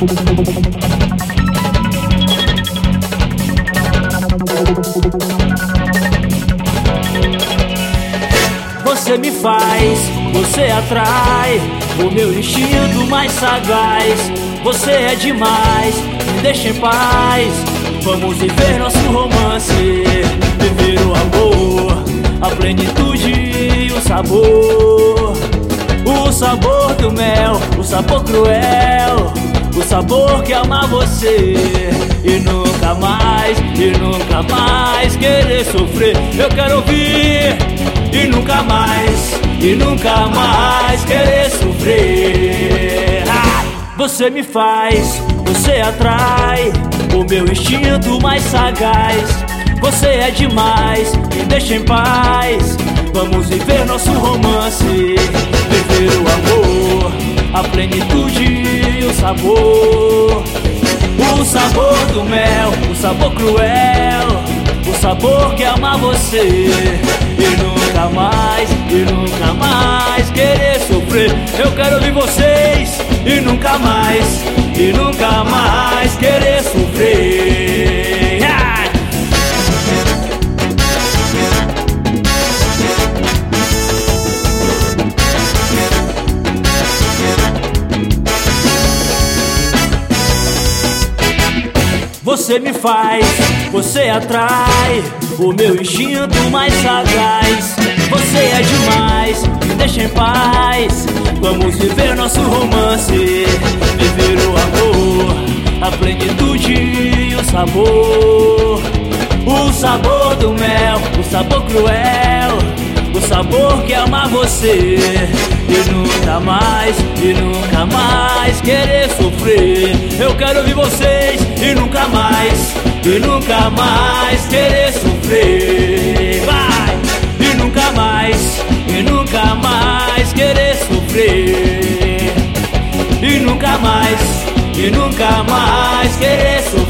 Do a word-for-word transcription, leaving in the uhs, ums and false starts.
Você me faz, você atrai o meu instinto mais sagaz. Você é demais, me deixa em paz. Vamos viver nosso romance, viver o amor, a plenitude e o sabor. O sabor do mel, o sabor cruel, o sabor que ama você. E nunca mais, e nunca mais querer sofrer. Eu quero ouvir e nunca mais, e nunca mais querer sofrer. Ah! Você me faz, você atrai o meu instinto mais sagaz. Você é demais, me deixa em paz. Vamos viver nosso romance, viver o amor, a plenitude e o sabor. O sabor do mel, o sabor cruel, o sabor que ama você. E nunca mais, e nunca mais querer sofrer. Eu quero ouvir vocês e nunca mais, e nunca mais querer sofrer. Ah! Você me faz, você atrai o meu instinto mais sagaz. Você é demais, me deixa em paz. Vamos viver nosso romance, viver o amor, a plenitude e o sabor. O sabor do mel, o sabor cruel, o sabor que ama você. E nunca mais, e nunca mais querer sofrer. Eu quero ouvir vocês e nunca mais, e nunca mais querer sofrer. Vai! E nunca mais, e nunca mais querer sofrer. E nunca mais, e nunca mais querer sofrer.